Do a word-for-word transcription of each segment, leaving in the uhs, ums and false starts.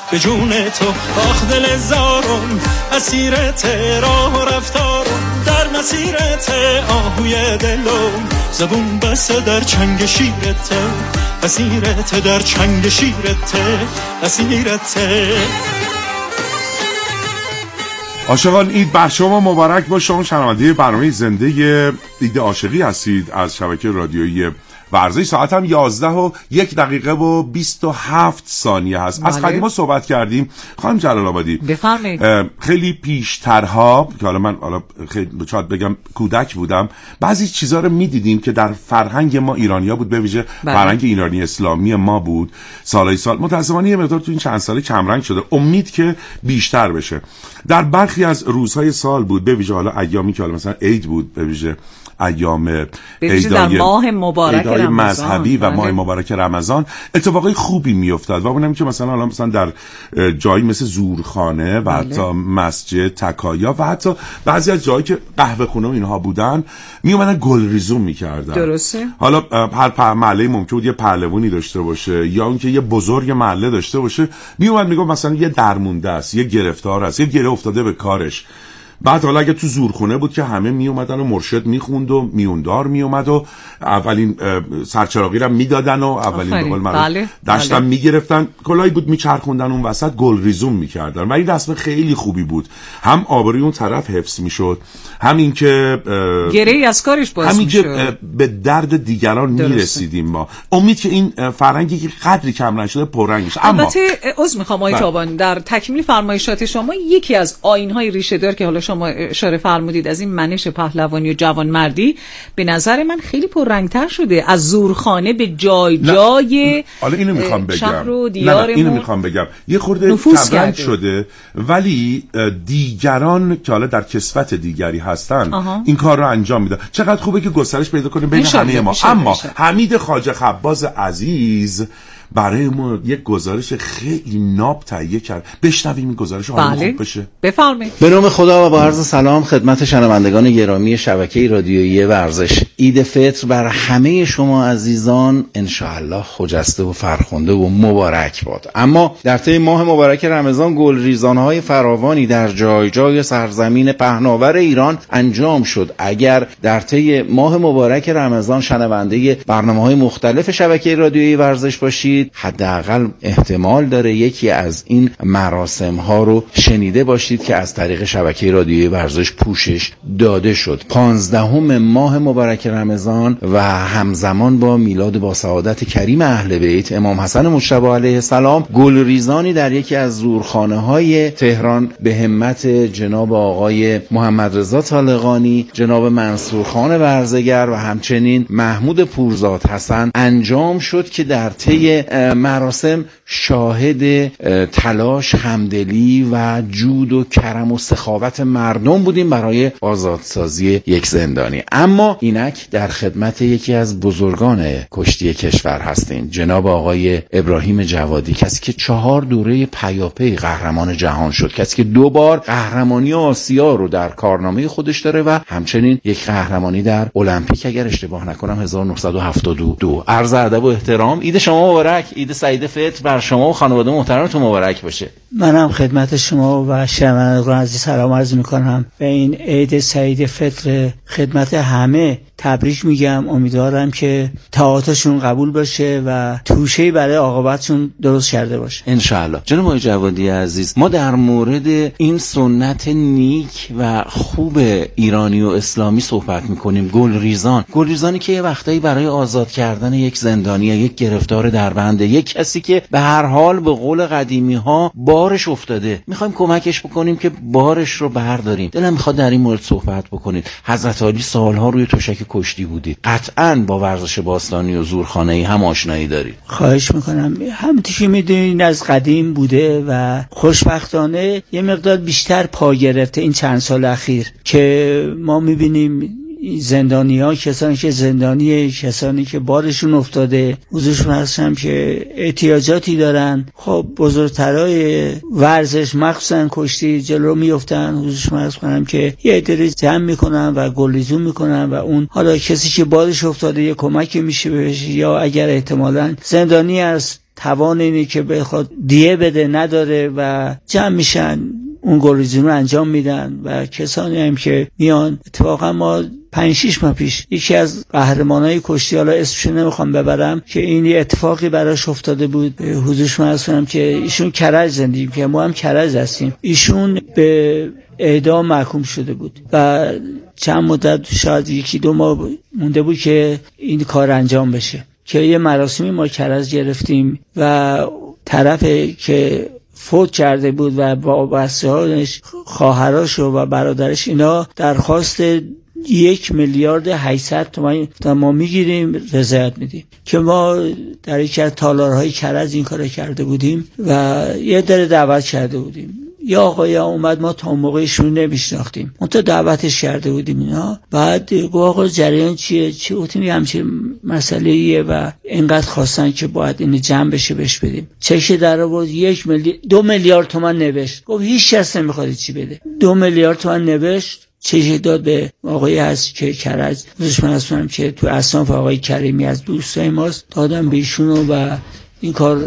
به جون تو. آخ دل زارم اسیرت راه و رفتارم، در مسیرت آهوی دلم زبون بسته در چنگ شیرت، اسیرت در چنگ شیرت، اسیرت. عاشقان عید بر شما مبارک با. شما شنونده برنامه زنده عید عاشقی هستید از شبکه رادیویی ورزش. ساعت هم یازده و یک دقیقه و بیست و هفت ثانیه هست. از قدیما صحبت کردیم خانم جلال آبادی، بفرمایید. خیلی پیشترها که حالا من حالا خیلی شاید بگم کودک بودم، بعضی چیزا رو میدیدیم که در فرهنگ ما ایرانی‌ها بود، به ویژه فرهنگ ایرانی اسلامی ما بود. سالای سال متأسفانه یه مقدار تو این چند ساله کمرنگ شده، امید که بیشتر بشه. در برخی از روزهای سال بود، به ویژه حالا ایامی که حالا مثلا عید بود، به ویژه ایام عیدای ماه مبارک رمضان، مذهبی و ماه مبارک رمضان اتفاقای خوبی میافتاد و اونم که مثلا حالا مثلا در جایی مثل زورخانه و حتی مسجد تکایا و حتی بعضی از جایی که قهوه خونه و اینها بودن می اومدن گلریزون میکردن. درسته. حالا هر محله ممکن بود یه پهلوانی داشته باشه یا اون که یه بزرگ محله داشته باشه، می اومد میگه مثلا یه درمونده است، یه گرفتار است، یه گره افتاده به کارش. بعد حالا اگه تو زورخونه بود که همه می اومدن و مرشد میخوند و میوندار می اومد و اولین سرچراغی رو میدادن و اولین به قول معروف داشتن میگرفتن، کلاهی بود میچرخوندن اون وسط، گلریزون میکردن و این رسم خیلی خوبی بود. هم آبروی اون طرف حفظ میشد، همین که گره‌ای از کارش باز همین میشد، که به درد دیگران میرسیدیم ما. امید که این فرهنگی که قدری کم نشده پررنگش. اما البته عذر میخوام آقای تابان، در تکمیل فرمایشات شما یکی از آیین‌های ریشه دار که حالا شما اشاره فرمودید از این منش پهلوانی و جوانمردی، به نظر من خیلی پررنگتر شده. از زورخانه به جای جای حالا اینو میخوام بگم، شهر و نه دیارمون نه اینو میخوام بگم یه خورده کمرنگ شده، ولی دیگران که حالا در کسوت دیگری هستن آها. این کار رو انجام میدن. چقدر خوبه که گسترش پیدا کنیم بین همه ما. اما حمید خواجه خباز عزیز برای ما یک گزارش خیلی ناب تهیه کرد، بشنویم این گزارش حالا بله. خوب بشه. بفرمایید. به نام خدا و با عرض سلام خدمت شنوندگان گرامی شبکه رادیویی ورزش. عید فطر بر همه شما عزیزان انشاءالله خجسته و فرخنده و مبارک باد. اما در طی ماه مبارک رمضان گلریزان‌های فراوانی در جای جای سرزمین پهناور ایران انجام شد. اگر در طی ماه مبارک رمضان شنونده برنامه‌های مختلف شبکه رادیویی ورزش باشید، حداقل احتمال داره یکی از این مراسم ها رو شنیده باشید که از طریق شبکه رادیویی ورزش پوشش داده شد. پانزدهم ماه مبارک رمضان و همزمان با میلاد با سعادت کریم اهل بیت امام حسن مجتبی علیه السلام، گلریزانی در یکی از زورخانه های تهران به همت جناب آقای محمد رضا طالقانی، جناب منصور خان ورزگر و همچنین محمود پورزاد حسن انجام شد که در طی مراسم شاهد تلاش، همدلی و جود و کرم و سخاوت مردم بودیم برای آزادسازی یک زندانی. اما اینک در خدمت یکی از بزرگان کشتی کشور هستیم، جناب آقای ابراهیم جوادی، کسی که چهار دوره پیاپی قهرمان جهان شد، کسی که دو بار قهرمانی آسیا رو در کارنامه خودش داره و همچنین یک قهرمانی در المپیک اگر اشتباه نکنم هزار و نهصد و هفتاد و دو. عرض ادب و احترام. عید شما مبارک، عید سعید فطر بر شما و خانواده محترمتون مبارک باشه. منم خدمت شما و شنوندگان عزیز سلام عرض میکنم و این عید سعید فطر خدمت همه تبریک میگم. امیدوارم که طاعاتشون قبول باشه و توشه‌ای برای عاقبتشون درست کرده باشه ان شاء الله. جناب آقای جوادی عزیز، ما در مورد این سنت نیک و خوب ایرانی و اسلامی صحبت میکنیم. گلریزان، گلریزانی که یه وقتایی برای آزاد کردن یک زندانی یا یک گرفتار در بند، یک کسی که به هر حال به قول قدیمی ها بارش افتاده، میخوایم کمکش بکنیم که بارش رو برداریم. دلم میخواد در این مورد صحبت بکنید. حضرت علی سالها روی تشک کشتی بودید، قطعاً با ورزش باستانی و زورخانه‌ای هم آشنایی دارید. خواهش میکنم. همونطور که میدونید از قدیم بوده و خوشبختانه یه مقدار بیشتر پا گرفته این چند سال اخیر که ما میبینیم زندانی ها، کسانی که زندانی، کسانی که بارشون افتاده، حضورشون هستم که احتیاجاتی دارن، خب بزرگترهای ورزش مخصوصا کشتی جلو میفتن، حضورشون هستم که یه عده‌ای جمع میکنن و گلریزون میکنن و اون حالا کسی که بارش افتاده یه کمکی میشه بهش، یا اگر احتمالاً زندانی است توان اینی که بخواد دیه بده نداره و جمع میشن اون گریزون رو انجام میدن و کسانی هم که میان. اتفاقا ما پنج شیش ماه پیش یکی از قهرمانای کشتی، حالا اسمشو نمیخوام ببرم، که این اتفاقی براش افتاده بود، حضورش من هستم که ایشون کرج زندگی که ما هم کرج هستیم، ایشون به اعدام محکوم شده بود و چند مدت شاید یکی دو ماه مونده بود که این کار انجام بشه، که یه مراسمی ما کرج گرفتیم و طرفی که فوت کرده بود و با بچه‌هاش، خواهراش و برادرش، اینا درخواست یک میلیارد هشتصد تومان ما میگیریم رضایت میدیم، که ما در یکی از تالارهای کرج این کار کرده بودیم و یه در دعوت کرده بودیم. یا آقای اومد، ما تا موقعشون نمیشناختیم، اون تا دعوتش کرده بودیم اینا، بعد گفت آقا جریان چیه چی گفتیم همچین مسئله ایه و اینقدر خواستن که باید این جمع بشه بهش بدیم. چک در آورد یک میلیارد دو میلیارد تومان نوشت، گفت هیچ کس نمیخواد چی بده، دو میلیارد تومان نوشت چک داد به آقای هست که کرج، من هستم که تو اصناف آقای کریمی از دوستای ماست، دادم به ایشونو و این کار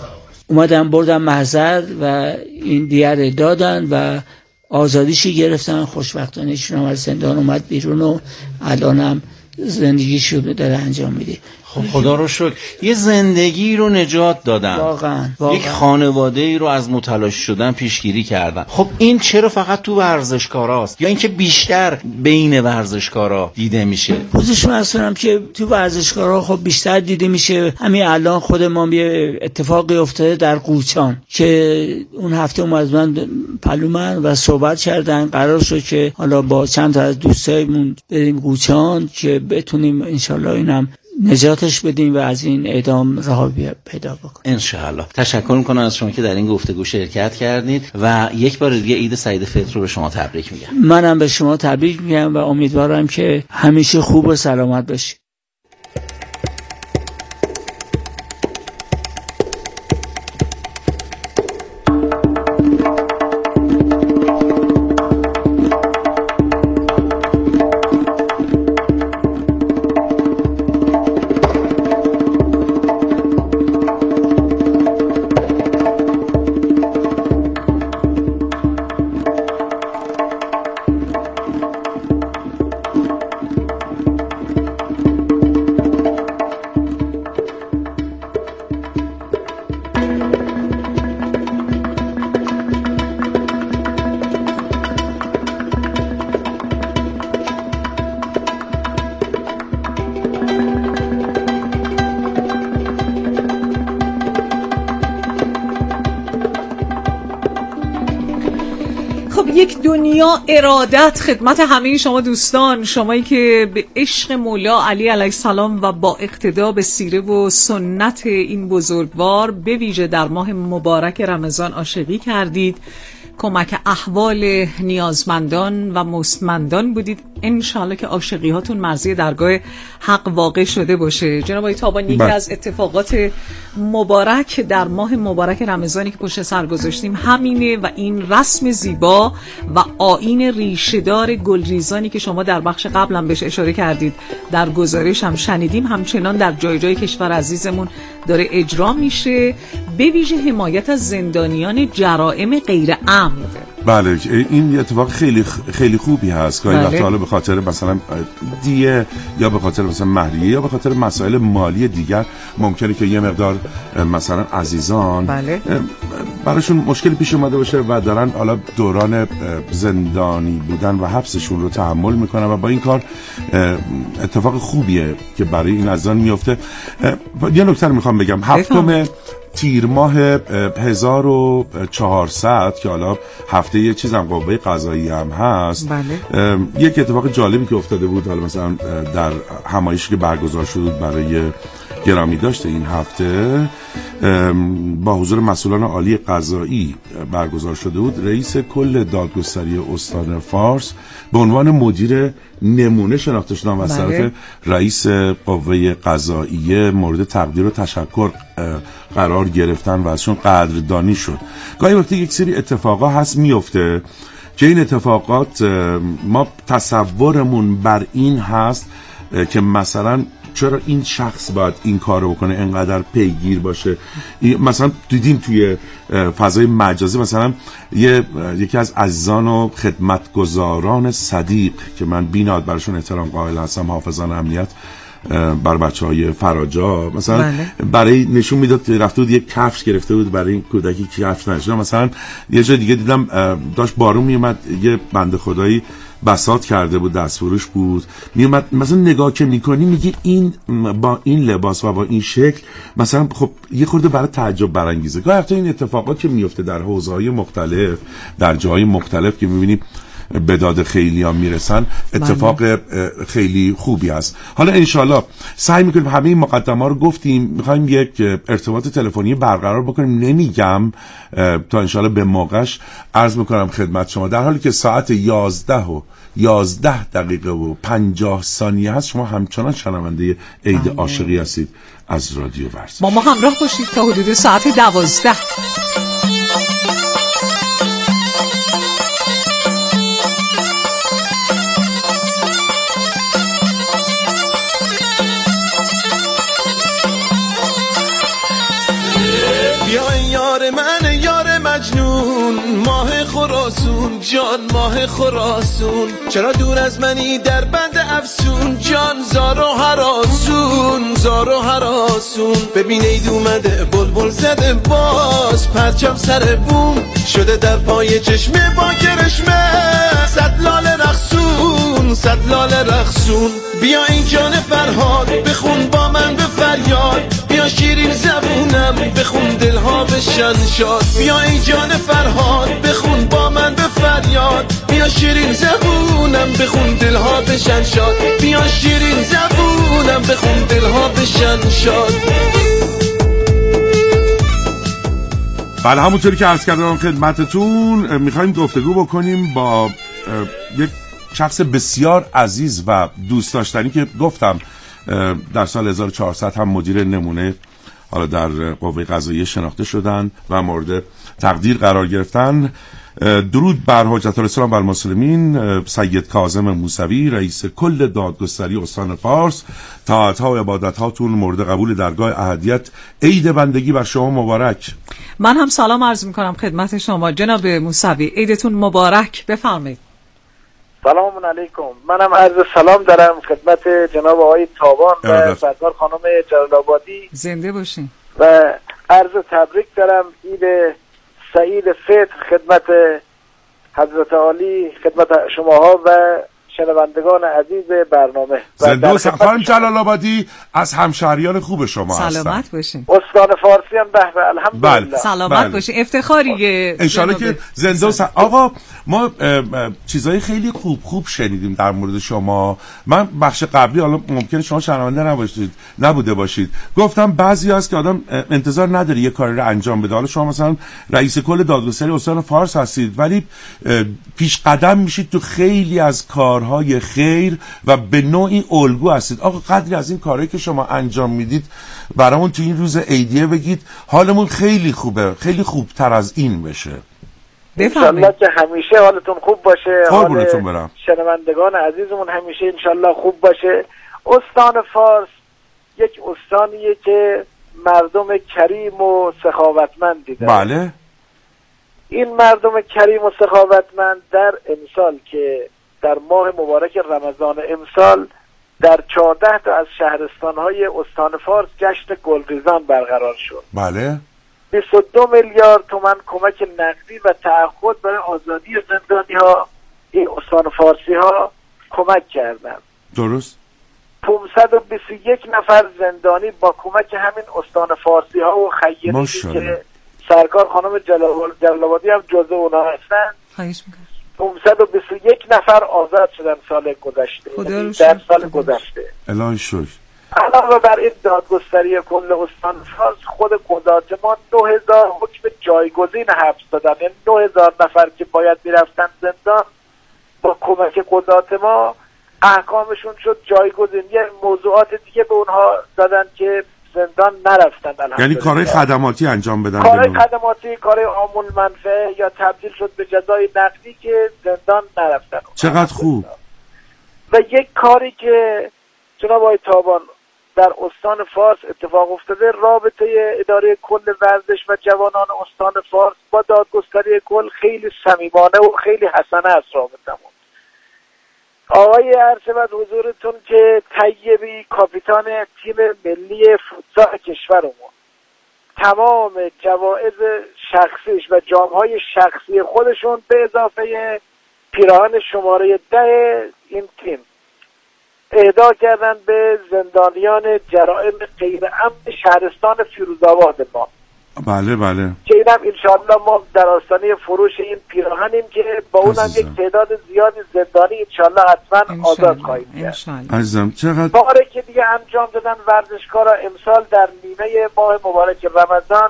اومدن بردن محضر و این دیاره دادن و آزادیشی گرفتن. خوشبختانه ایشون هم از زندان اومد بیرون و الانم زندگیشو داره انجام میده. خب خدا رو شکر یه زندگی رو نجات دادن، واقعا, واقعا. یک خانواده ای رو از متلاشی شدن پیشگیری کردن. خب این چرا فقط تو ورزشکاراست یا اینکه بیشتر بین ورزشکارا دیده میشه؟ خودش من اصلا که تو ورزشکارا خب بیشتر دیده میشه. همین الان خود ما یه اتفاقی افتاده در قوچان که اون هفته اومدن پلومن و صحبت کردن، قرار شد که حالا با چند تا از دوستایمون بریم قوچان که بتونیم انشالله اینم نجاتش بدیم و از این اعدام راه پیدا بکنیم انشاءالله. تشکر میکنم از شما که در این گفتگو شرکت کردید و یک بار دیگه عید سعید فطر رو به شما تبریک میگم. منم به شما تبریک میگم و امیدوارم که همیشه خوب و سلامت باشید. یک دنیا ارادت خدمت همه شما دوستان، شمایی که به عشق مولا علی علیه السلام و با اقتدا به سیره و سنت این بزرگوار به ویژه در ماه مبارک رمضان عاشقی کردید، کمک احوال نیازمندان و مستمندان بودید. انشالله که عاشقی هاتون مرضی درگاه حق واقع شده باشه. جناب آقای تابانی، یکی از اتفاقات مبارک در ماه مبارک رمضانی که پشت سر گذاشتیم همینه و این رسم زیبا و آیین ریشه‌دار گلریزانی که شما در بخش قبل هم بهش اشاره کردید، در گزارش هم شنیدیم، همچنان در جای جای کشور عزیزمون داره اجرا میشه، به ویژه حمایت از زندانیان جرائم غیر عمد. بله، این اتفاق خیلی خیلی خوبی هست. گاهی وقتا حالا به خاطر مثلا دیه یا به خاطر مثلا مهریه یا به خاطر مسائل مالی دیگر ممکنه که یه مقدار مثلا عزیزان بله. براشون مشکلی پیش اومده باشه و دارن حالا دوران زندانی بودن و حبسشون رو تحمل میکنن و با این کار اتفاق خوبیه که برای این عزیزان میفته. یه نکته رو میخوام بگم، هفتم تیر ماه هزار و چهارصد که حالا هفته یه چیزم قوه قضایی هم هست، بله. یک اتفاق جالبی که افتاده بود، حالا مثلا در همایشی که برگزار شده بود برای گرامی داشته این هفته با حضور مسئولان عالی قضایی برگزار شده بود. رئیس کل دادگستری استان فارس به عنوان مدیر نمونه شناخته شدن و از طرف رئیس قوه قضاییه مورد تقدیر و تشکر قرار گرفتن و ازشون قدردانی شد. گاهی وقتی یک سری اتفاقا هست میفته که این اتفاقات ما تصورمون بر این هست که مثلا چرا این شخص باید این کارو بکنه، انقدر پیگیر باشه. مثلا دیدیم توی فضای مجازی مثلا یه یکی از عزیزان و خدمتگزاران صدیق که من بی‌نهایت براشون احترام قائل هستم، حافظان امنیت بر بچهای فراجا، مثلا بله. برای نشون میداد رفته بود یک کفش گرفته بود برای این کودکی کفش نشه. مثلا یه جای دیگه دیدم داشت بارون میومد، یه بنده خدایی بساط کرده بود، دستفروش بود، میومد مثلا نگاه که میکنی میگی این با این لباس و با این شکل مثلا خب یه خورده برای تعجب برانگیزه. گاهی وقتا این اتفاقات که میفته در حوزه‌های مختلف، در جاهای مختلف که میبینیم به داد خیلی ها میرسن، اتفاق خیلی خوبی است. حالا انشالله سعی میکنیم همه این مقدمه رو گفتیم، میخوایم یک ارتباط تلفنی برقرار بکنیم، نمیگم تا انشالله به موقعش عرض میکنم خدمت شما، در حالی که ساعت یازده و یازده دقیقه و پنجاه ثانیه هست، شما همچنان شنونده عید عاشقی هستید از رادیو ورزش. با ما همراه باشید تا حدود ساعت دوازده. ماه خراسون جان، ماه خراسون، چرا دور از منی در بند افسون جان، زار و هراسون، زار و هراسون. ببین عید اومده بلبل زده باز، پرچم سر بوم شده در پای چشمه با گرشمه، صد لاله رقصون، صد لاله رقصون. بیا این جان فرهاد بخون با من به فریاد، بیا شیرین زبونم بخون دلها بشن شاد. بیا این جان فرهاد بخون با من به فریاد، بیا شیرین زبونم بخون دلها بشن شاد. بیا شیرین زبونم بخون دلها بشن شاد. بله، همونطوری که عرض کردم خدمتتون، میخوایم گفتگو بکنیم با یک شخص بسیار عزیز و دوست داشتنی که گفتم در سال هزار و چهارصد هم مدیر نمونه حالا در قوه قضاییه شناخته شدن و مورد تقدیر قرار گرفتن. درود بر حجت الاسلام و المسلمین سید کاظم موسوی، رئیس کل دادگستری استان فارس. طاعت‌ها و عبادت‌هاتون مورد قبول درگاه احدیت. عید بندگی بر شما مبارک. من هم سلام عرض می‌کنم خدمت شما جناب موسوی، عیدتون مبارک. بفرمایید. سلام علیکم. منم عرض سلام دارم خدمت جناب آقای تابان و سرکار خانم جلال آبادی، زنده باشین، و عرض تبریک دارم عید سعید فطر خدمت حضرت عالی، خدمت شماها و شنوندگان عزیز برنامه. زنده و خانم جلال آبادی از همشهریان خوب شما هستن. سلامت باشین. استان فارسی هم به به الحمدلله. بله. سلامت بله. باشین. افتخاریه ان شاءالله که زنده و سل... آقا ما چیزای خیلی خوب خوب شنیدیم در مورد شما. من بخش قبلی، حالا ممکنه شما شنونده نباشید نبوده باشید، گفتم بعضی هست که آدم انتظار نداره یه کاری رو انجام بده. حالا شما مثلا رئیس کل دادگستری استان فارس هستید، ولی پیش قدم میشید تو خیلی از کار های خیر و به نوعی الگو هستید. آقا قدری از این کارهایی که شما انجام میدید برامون تو این روز عیدیه بگید، حالمون خیلی خوبه، خیلی خوبتر از این بشه. انشالله که همیشه حالتون خوب باشه، حال برم. شنوندگان عزیزمون همیشه انشالله خوب باشه. استان فارس یک استانیه که مردم کریم و سخاوتمندی داره. بله. این مردم کریم و سخاوتمند در امسال که در ماه مبارک رمضان امسال در چهارده تا از شهرستان‌های استان فارس جشن گلریزان برقرار شد. بله. بیست و دو میلیارد تومان کمک نقدی و تعهد برای آزادی زندانی‌ها این استان فارسی‌ها کمک کردند. درست. پانصد و بیست و یک نفر زندانی با کمک همین استان فارسی‌ها و خیری که سرکار خانم جلال آبادی هم جزو اونها هستند، خواهش می‌کنم، پانصد و بیست و یک نفر آزاد شدن سال گذشته، در سال گذشته. الهی شکر. علاوه بر این دادگستری کل استان فارس، خود قضات ما نه هزار حکم جایگزین حبس دادن، یعنی نه هزار نفر که باید میرفتن زندان با کمک قضات ما احکامشون شد جایگزین. یه موضوعات دیگه به اونها دادن که زندان نرفتن. یعنی کارهای خدماتی انجام بدن، کارهای خدماتی، کارهای عامل منفعه یا تبدیل شد به جزای نقدی که زندان نرفتن. چقدر خوب. و یک کاری که جناب آقای تابان در استان فارس اتفاق افتاده، رابطه اداره کل ورزش و جوانان استان فارس با دادگستری کل خیلی صمیمانه و خیلی حسنه است رابطمون. آقای عرض حضورتون که طیبی کاپیتان تیم ملی فوتسال کشورمون تمام جوایز شخصیش و جام‌های شخصی خودشون به اضافه پیراهن شماره ده این تیم اهدا کردن به زندانیان جرائم غیر امن شهرستان فیروزآباد ما. بله بله. که اینم انشاءالله ما در آستانه فروش این پیراهنیم که با اونم یک تعداد زیادی زندانی انشاءالله حتما آزاد خواهیم کرد. عزیزم چقدر باره که دیگه انجام دادن ورزشکارا امسال در نیمه ماه مبارک رمضان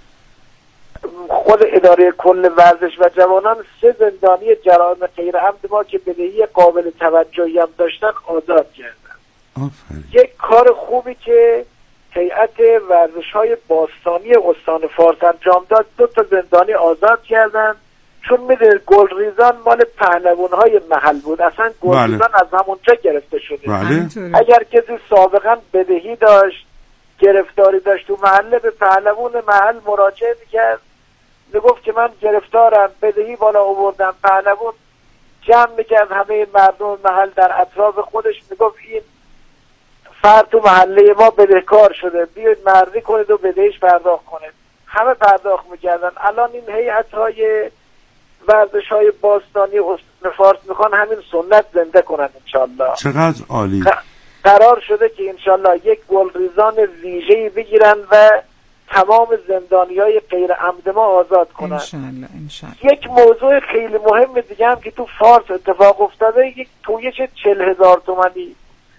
خود اداره کل ورزش و جوانان سه زندانی جرائم غیر امن ما که بدهی قابل توجهی هم داشتن آزاد کردن. آفرین. یک کار خوبی که هیئت ورزش‌های باستانی استان فارس انجام داد، دو تا زندانی آزاد کردن، چون میدونید گلریزان مال پهلوان‌های محل بود، اصلا گلریزان بله. از همونجا گرفته شده. بله. اگر کسی سابقا بدهی داشت، گرفتاری داشت تو محله، به پهلوان محل مراجعه میکرد، میگفت که من گرفتارم، بدهی بالا آوردم، پهلوان جمع میکرد همه مردم محل در اطراف خودش، میگفت این فرد تو محله ما بدهکار شده، بیاید مردی کنید و بدهیش پرداخت کنید. همه پرداخت میکردن. الان این هیئت‌های ورزش‌های باستانی استان فارس میخوان همین سنت زنده کنن انشالله. چقدر عالی. قرار شده که انشالله یک گلریزان ویژه‌ای بگیرن و تمام زندانیای غیر عمد ما آزاد کنن. انشالله انشالله. یک موضوع خیلی مهم دیگه هم که تو فارس اتفاق افتاده، یک تویش چهل هزار تومانی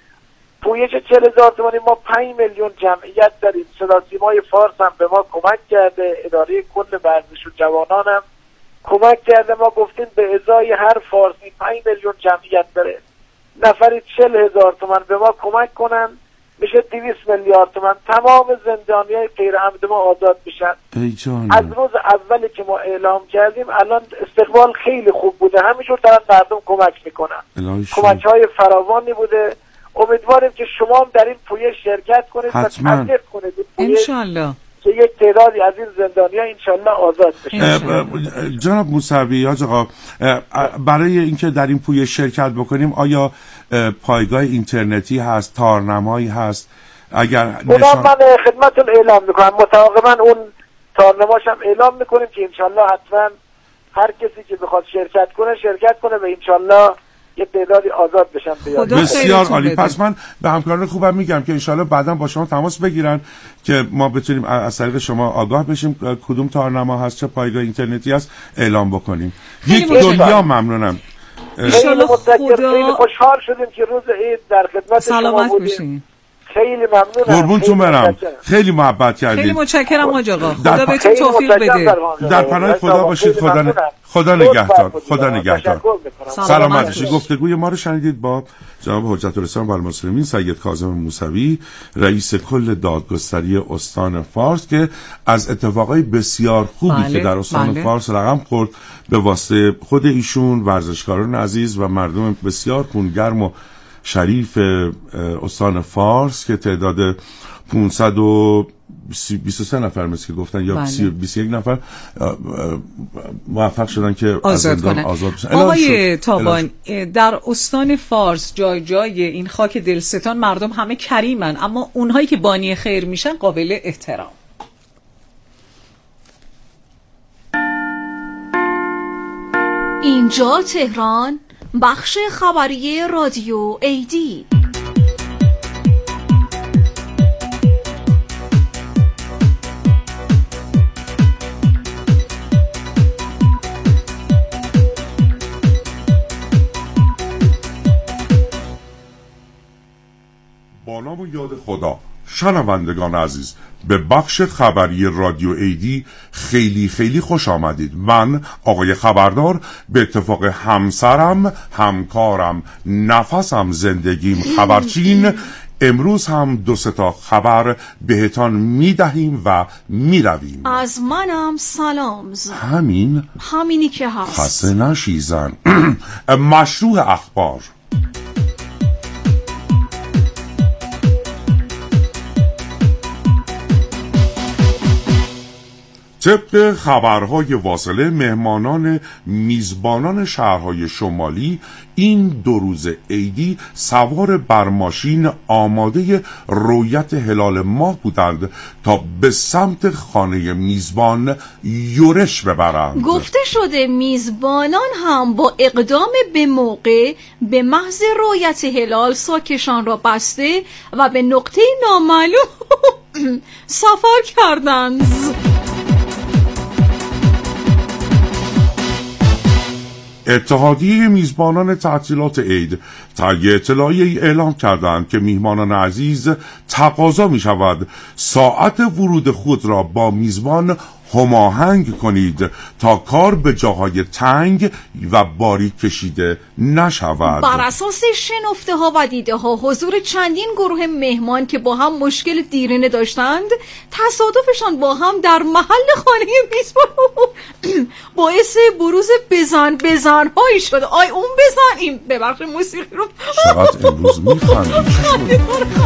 تویش چهل هزار تومانی ما پنج میلیون جمعیت داریم. صدا سیمای فارس هم به ما کمک کرده، اداره کل ورزش و جوانان هم کمک کرده. ما گفتیم به ازای هر فارسی پنج میلیون جمعیت داره، نفری چهل هزار تومان به ما کمک کنن، میشه دویست میلیارد تومان. تمام زندانیای غیر عمد ما آزاد بشن. از روز اولی که ما اعلام کردیم الان استقبال خیلی خوب بوده، همینجور دارن مردم کمک میکنن، کمک های فراوانی بوده. امیدواریم که شما هم در این پویش شرکت کنید حتما. و تبلیغ کنید انشالله که یک تعدادی از این زندانی‌ها انشالله آزاد بشن. جناب موسوی حاج آقا، برای اینکه در این پویش شرکت بکنیم آیا پایگاه اینترنتی هست، تارنمایی هست؟ اگر نشان... من خدمتتون اعلام میکنم، متعاقبا اون تارنماش هم اعلام میکنیم که انشالله حتما هر کسی که بخواد شرکت کنه شرکت کنه و انشالله یه تعدادی آزاد بشن. بسیار عالی. پس من به همکاران خوبم میگم که انشالله بعدا با شما تماس بگیرن که ما بتونیم از طریق شما آگاه بشیم کدوم تارنما هست، چه پایگاه اینترنتی هست، اعلام بکنیم. یک دنیا ممنونم. انشالله خدا خیلی خوشحال شدیم که روز عید در خدمت شما بودیم. خیلی ممنونم. قربونتون برم. خیلی محبت کردید. خیلی متشکرم حاج آقا. خدا بهتون توفیق بده. در پناه خدا باشید. خدا ن... خدا نگهدار. خدا نگهدار. سلامت باشید. گفتگوی ما رو شنیدید با جناب حجت الاسلام والمسلمین سید کاظم موسوی، رئیس کل دادگستری استان فارس، که از اتفاقای بسیار خوبی بله، که در استان بله. فارس رقم خورد به واسطه خود ایشون، ورزشکاران عزیز و مردم بسیار خونگرم و شریف استان فارس که تعداد پانصد و بیست و سه نفر مثل که گفتن یا بله. بیست و یک نفر موفق شدن که آزاد از زندان کنن. آزاد بشن. آقای تابان، در استان فارس جای جای این خاک دلستان مردم همه کریمن، اما اونهایی که بانی خیر میشن قابل احترام. اینجا تهران، بخش خبری رادیو ایدی. با نام و یاد خدا، شنوندگان عزیز، به بخش خبری رادیو ایدی خیلی خیلی خوش آمدید. من آقای خبردار به اتفاق همسرم، همکارم، نفسم، زندگیم خبرچین امروز هم دو سه تا خبر بهتان میدهیم و میرویم. از منم سلام. همین همینی که هست. خسته نشیزن. مشروع اخبار. طبق خبرهای واصله مهمانان میزبانان شهرهای شمالی این دو روز عیدی سوار بر ماشین آماده رویت هلال ماه بودند تا به سمت خانه میزبان یورش ببرند. گفته شده میزبانان هم با اقدام به موقع به محض رویت هلال ساکشان را بسته و به نقطه نامعلوم سفر کردند. اتحادیه میزبانان تعطیلات عید طی اطلاعیه‌ای اعلام کردند که میهمانان عزیز تقاضا می شود ساعت ورود خود را با میزبان هماهنگ کنید تا کار به جاهای تنگ و باریک کشیده نشود. بر اساس شنفته ها و دیده ها حضور چندین گروه مهمان که با هم مشکل دیرینه داشتند تصادفشان با هم در محل خانه میزبان باعث بروز بزن بزن هایی شد. آی اون بزن این ببخش موسیقی رو چقدر امروز میخندی.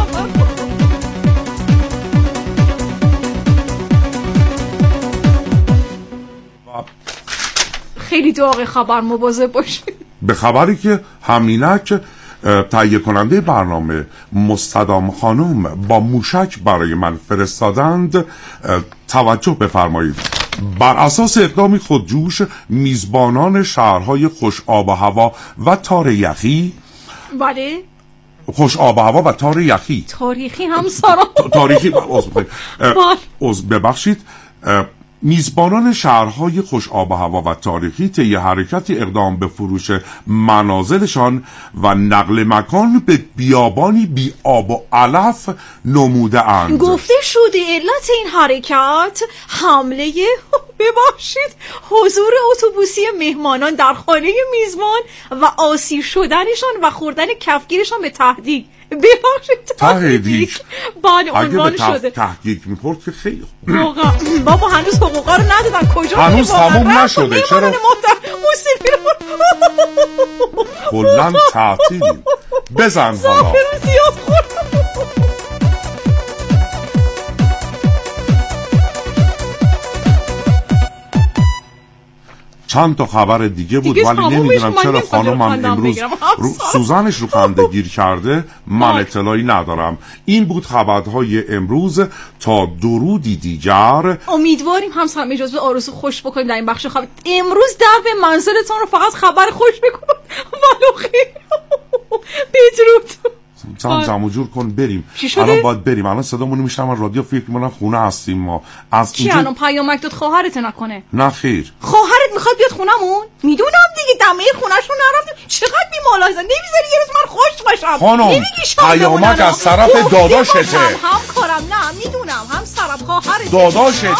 خیلی داغ خبر، مواظب باشید. به خبری که همینک تهیه کننده برنامه مستدام خانم با موشک برای من فرستادند توجه بفرمایید. بر اساس اقدامی خودجوش میزبانان شهرهای خوش آب و هوا و تار یخی بله خوش آب و هوا و تار یخی تاریخی هم سارا تاریخی عذر ببخشید میزبانان شهرهای خوش آب و هوا و تاریخی طی حرکتی اقدام به فروش منازلشان و نقل مکان به بیابانی بی آب و علف نموده اند. گفته شده علت این حرکت حمله ببخشید حضور اتوبوسی مهمانان در خانه میزبان و آسیب شدنشان و خوردن کفگیرشان به تهدید. ببخشید تهدید بله عنوان شده. شده تحقیق می‌خورد که خیلی واقعا بابا هنوز حقوقا رو ندادن. کجا هنوز تموم نشده. چرا موسیقی رو کلاً تعطیلیم. بزن حالا چند تا خبر دیگه بود دیگه ولی نمیدونم چرا خانمم امروز رو سوزنش رو خنده گیر کرده. من اطلاعی ندارم. این بود خبرهای امروز. تا درودی دیگر امیدواریم هم هم اجازه آرزو خوش بکنیم در این بخش خبر. امروز در به منزلتان رو فقط خبر خوش بکن ولو خیر. بدرود. چند جمع جور کن بریم. الان باید بریم. الان صدامون میشنم رادیو فکر می‌کنم خونه هستیم ما. از چی الان پیامک داد خواهرت نکنه؟ نه خیر. خواهرت میخواد بیاد خونمون؟ میدونم دیگه دمه خونه‌شون نرفتیم. چقدر بی‌ملاحظه. نمیذاری یه روز من خوش باشم. خانم پیامک از طرف داداشته. هم کارم نه میدونم هم سرم خواهرت داداشته.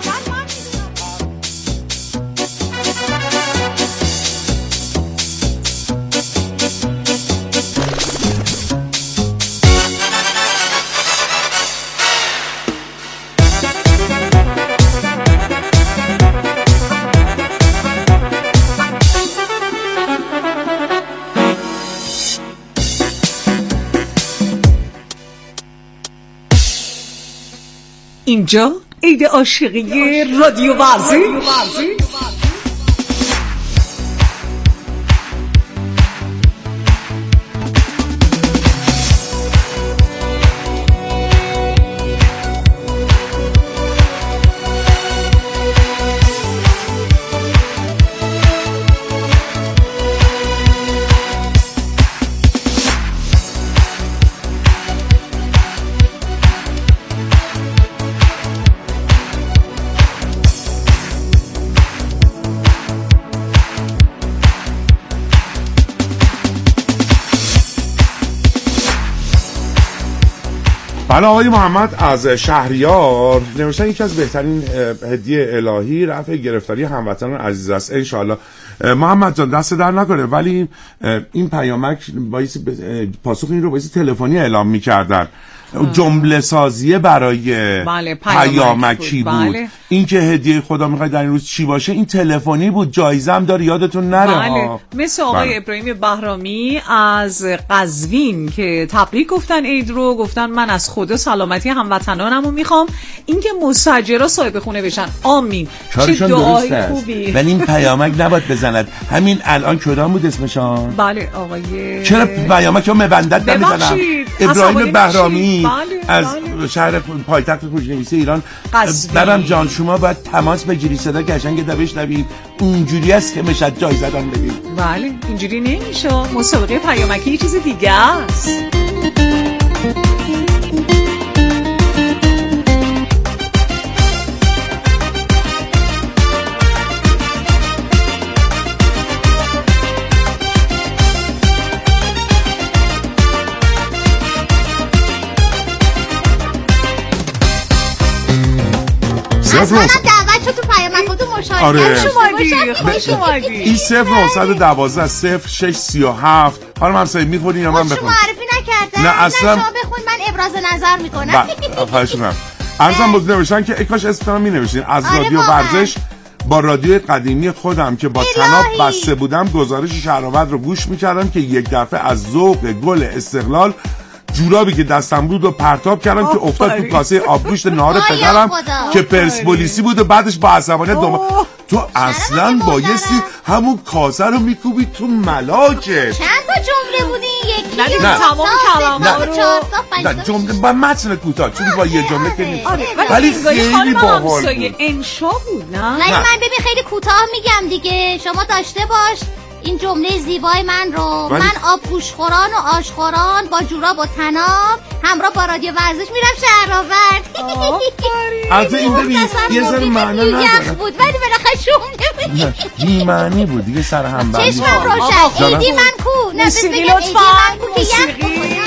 اینجا عید عاشقی رادیو ورزش. بله آقای محمد از شهریار نوشتن یکی از بهترین هدیه الهی رفع گرفتاری هموطنان عزیز است. انشالله. محمد جان دست در نکنه ولی این پیامک باعث پاسخ این رو باعث تلفنی اعلام می‌کردن. جمله سازی برای بله، پیامکی بود, بود. بله. این که هدیه خدا میخواد در این روز چی باشه این تلفنی بود، جایزه هم داره یادتون نره. بله. مثل آقای بله. ابراهیم بهرامی از قزوین که تبریک گفتن عید رو، گفتن من از خدا سلامتی هموطنانمو میخوام، اینکه مسجرا صاحب خونه بشن. آمین. چه دعای خوبی. ولی این پیامک نباید بزند. همین الان کدام بود اسمشان؟ بله آقای چرا پیامک رو مبندت نمیزنم؟ ابراهیم بهرامی بله. از بله. شهر پایتخت خوشنویسی ایران. برام جان شما باید تماس بگیری، صدا قشنگ در بشنوید، اونجوری است که میشه جایزه دادن بدید. بله اینجوری نمیشه. مسابقه پیامکی یه چیز دیگه است. از منم دعوت شد تو پیامکاتو مشارکت. آره. خوش اومدی خوش اومدی. این صفر نهصد و دوازده صفر شش سی و هفت. حالا من سعی میخونی یا من بخونم؟ معرفی نکردم. نه اصلا. شما بخون من ابراز نظر میکنم. خواهش می‌کنم. ارزم بود نوشتن که اکاش اسمتون می نوشتین از آره رادیو واقعا. ورزش با رادیو قدیمی خودم که با طناب بسته بودم گزارش شهرآورد رو گوش میکردم که یک دفعه از ذوق گل استقلال جورابی که دستم بود و پرتاب کردم که افتاد تو کاسه آبگوشت نهار پدرم که پرسپولیسی بود و بعدش با عصبانیت دوم تو اصلا بایستی همون کاسه رو میکوبی تو ملاکه. چند تا جمله بودی؟ یکی نه تمام کلمه رو نه جمله با متن کوتاه چون با یه جمله که نیست. ولی خیلی باحال بود. انشا بود. نه نه من ببین خیلی کوتاه میگم دیگه، شما داشته باش این جمله زیبای من رو. من آبگوشخوران و آشخوران با جوراب و طناب همراه با رادیو ورزش میرم شهرآورد. البته این ببین یه ذره معنا نداره بود ولی بالاخره جمله بود. بی معنی بود دیگه سر هم بندی. چشمم روشن. ایدی من کو. نه بس بگم ایدی من کو که یخ بکنم.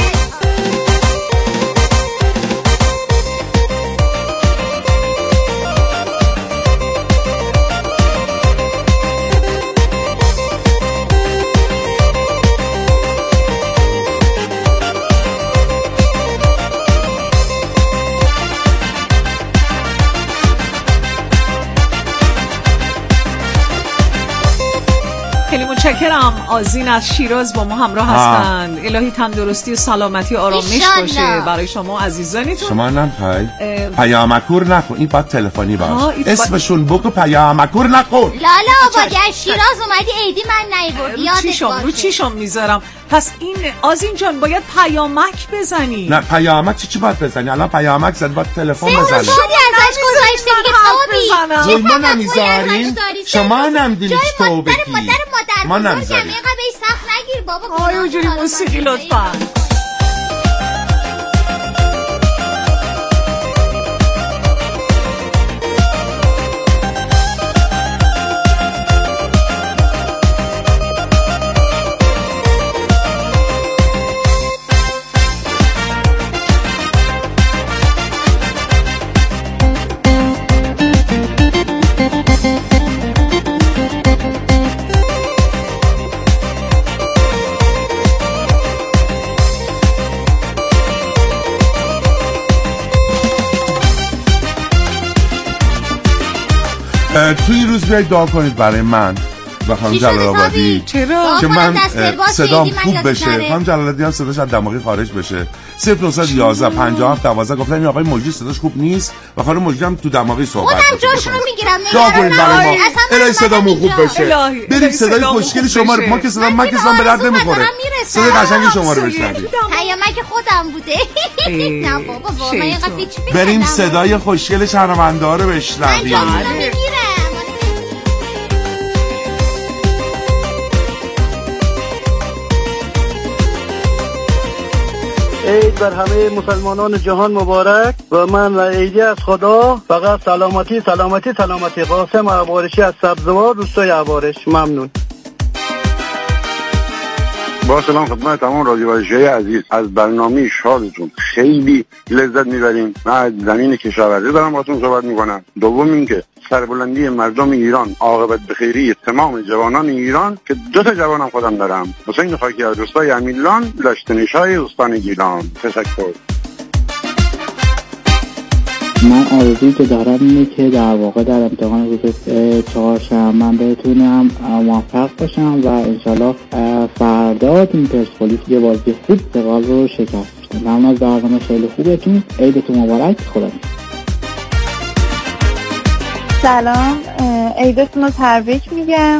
متشکرم. آذین از شیراز با ما همراه هستند. الهی تندرستی و سلامتی و آرامش باشه برای شما عزیزانتون. شما نمیخوای پیامکور نخون، این باید تلفنی باشه. اسمشون بگو پیامکور نخون. لالا باید شیراز اومدی عیدی من نیوردی یادت باشه. رو چیشم میذارم. پس این آذین جان باید پیامک بزنی. نه پیامک چی چی باید بزنی؟ الان پیامک زد باید تلفن بزنی. سه روز ازش گذاشته دیگه خوابی. ما نمیذاریم. شما نمیدونید تو بگی. ما نمیذاریم. اینقدر بهش سخت نگیر بابا. آیا اونجوری موسیقی لطفا. توی روز بیایید دعا کنید برای من و خانم جلال آبادی چرا؟ که من صدام خوب بشه. خانم جلال آبادی هم صداش از دماغی خارج بشه. صفر نهصد و یازده پنجاه هفت دوازده گفتن این آقای مجری صداش خوب نیست و خانم مجری هم تو دماغی صحبت خودم جاشونو میگیرم. دعا کنید برای ما الهی صدامون خوب بشه. بریم صدای خوشگل شما رو. ما که صدا من که صدام به درد نمیخوره. صدای قشنگ شما رو بشنوید. پیامک خودم بوده. نه بابا واقعا اینقدر پیچ پیچ. بریم صدای خوشگل شهرونده ها رو بشنوید. عید بر همه مسلمانان جهان مبارک و من عیدی از خدا فقط سلامتی سلامتی سلامتی. قاسم عوارشی از سبزوار روستای عوارش. ممنون. با سلام خدمت تمام رادیو ورزشی عزیز. از برنامه شادتون خیلی لذت میبریم. من از زمین کشاورزی دارم باهاتون صحبت میکنم. دوم اینکه سربلندی مردم ایران، عاقبت بخیری تمام جوانان ایران که دو تا جوانم خودم دارم. حسین خاکی از روستای امیرلان، لشتنشای استان گیلان. تشکر. من آرزویی که دارم اینه که در واقع در امتحان روز چهارشنبه بتونم موفق باشم و انشالله فردا تیم پرسپولیس یه بازی خوب استقلال رو شکست بده. ممنون از برنامه خیلی خوبتون. عیدتون مبارک. خدا. سلام، عیدتون رو تبریک میگم.